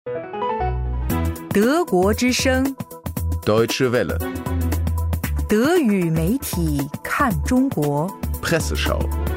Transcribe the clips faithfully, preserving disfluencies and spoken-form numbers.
德国之声 Deutsche Welle 德语媒体看中国 Presseschau。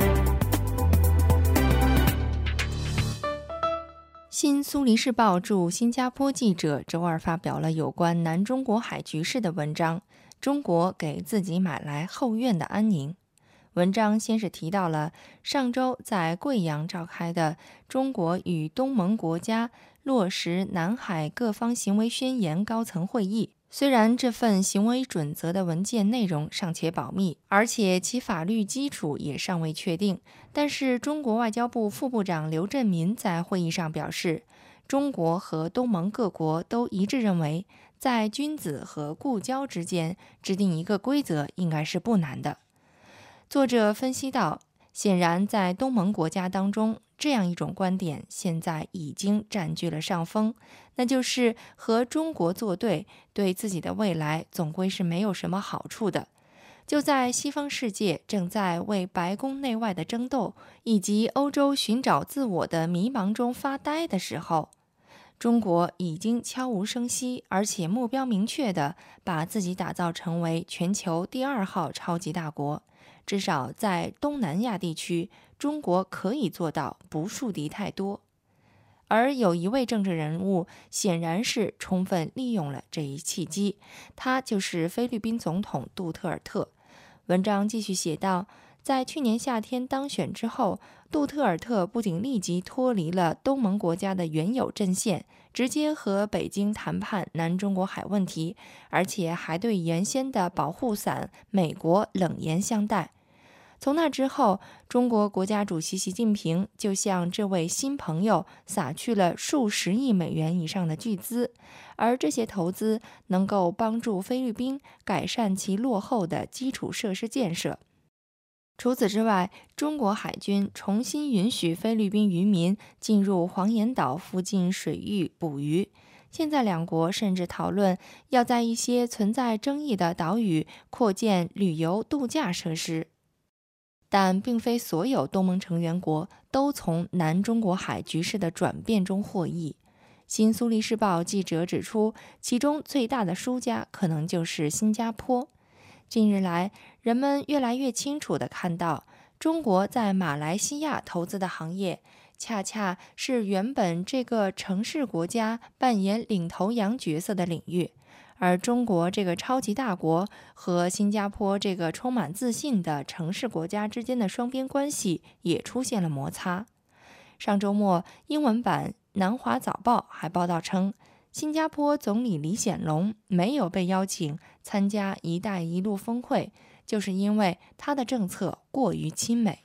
新苏黎世报驻新加坡记者周二发表了有关南中国海局势的文章，中国给自己买来后院的安宁。文章先是提到了上周在贵阳召开的中国与东盟国家落实南海各方行为宣言高层会议。虽然这份行为准则的文件内容尚且保密，而且其法律基础也尚未确定，但是中国外交部副部长刘振民在会议上表示，中国和东盟各国都一致认为，在君子和故交之间制定一个规则应该是不难的。作者分析到，显然在东盟国家当中，这样一种观点现在已经占据了上风，那就是和中国作对，对自己的未来总归是没有什么好处的。就在西方世界正在为白宫内外的争斗以及欧洲寻找自我的迷茫中发呆的时候，中国已经悄无声息而且目标明确地把自己打造成为全球第二号超级大国。至少在东南亚地区，中国可以做到不树敌太多。而有一位政治人物显然是充分利用了这一契机，他就是菲律宾总统杜特尔特。文章继续写道，在去年夏天当选之后，杜特尔特不仅立即脱离了东盟国家的原有阵线，直接和北京谈判南中国海问题，而且还对原先的保护伞美国冷言相待。从那之后，中国国家主席习近平就向这位新朋友撒去了数十亿美元以上的巨资，而这些投资能够帮助菲律宾改善其落后的基础设施建设。除此之外，中国海军重新允许菲律宾渔民进入黄岩岛附近水域捕鱼。现在两国甚至讨论要在一些存在争议的岛屿扩建旅游度假设施。但并非所有东盟成员国都从南中国海局势的转变中获益。新苏黎世报记者指出，其中最大的输家可能就是新加坡。近日来，人们越来越清楚地看到，中国在马来西亚投资的行业，恰恰是原本这个城市国家扮演领头羊角色的领域。而中国这个超级大国和新加坡这个充满自信的城市国家之间的双边关系也出现了摩擦。上周末，英文版《南华早报》还报道称，新加坡总理李显龙没有被邀请参加“一带一路”峰会，就是因为他的政策过于亲美。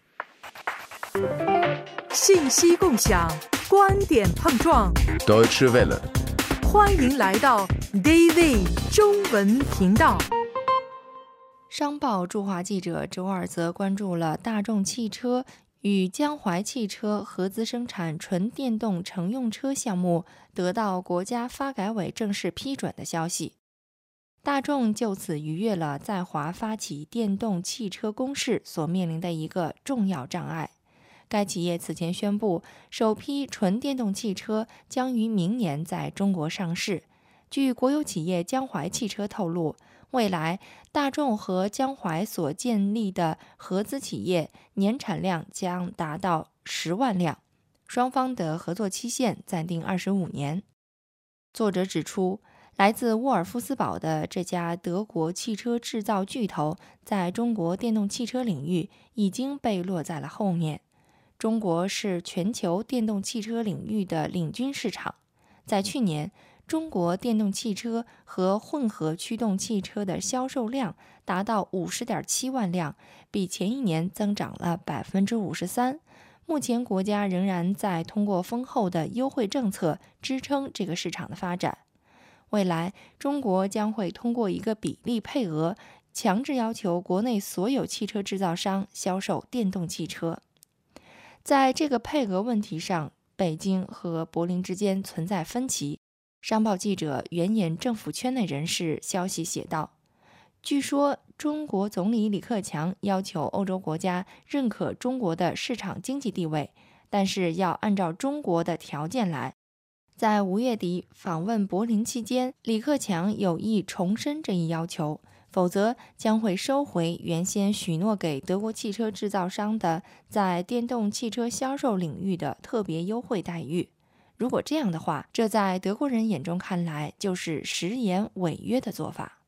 信息共享，观点碰撞 Deutsche Welle， 欢迎来到 Daily 中文频道。 商报驻华记者周二则关注了大众汽车与江淮汽车合资生产纯电动乘用车项目得到国家发改委正式批准的消息。大众就此逾越了在华发起电动汽车攻势所面临的一个重要障碍。该企业此前宣布，首批纯电动汽车将于明年在中国上市。据国有企业江淮汽车透露，未来大众和江淮所建立的合资企业年产量将达到十万辆，双方的合作期限暂定二十五年。作者指出，来自沃尔夫斯堡的这家德国汽车制造巨头，在中国电动汽车领域已经被落在了后面。中国是全球电动汽车领域的领军市场，在去年，中国电动汽车和混合驱动汽车的销售量达到 五十点七万辆，比前一年增长了 百分之五十三。目前国家仍然在通过丰厚的优惠政策支撑这个市场的发展。未来，中国将会通过一个比例配额，强制要求国内所有汽车制造商销售电动汽车。在这个配额问题上，北京和柏林之间存在分歧。商报记者援引政府圈内人士消息写道，据说中国总理李克强要求欧洲国家认可中国的市场经济地位，但是要按照中国的条件来。 在五月底访问柏林期间，李克强有意重申这一要求，否则将会收回原先许诺给德国汽车制造商的在电动汽车销售领域的特别优惠待遇。如果这样的话，这在德国人眼中看来就是食言违约的做法。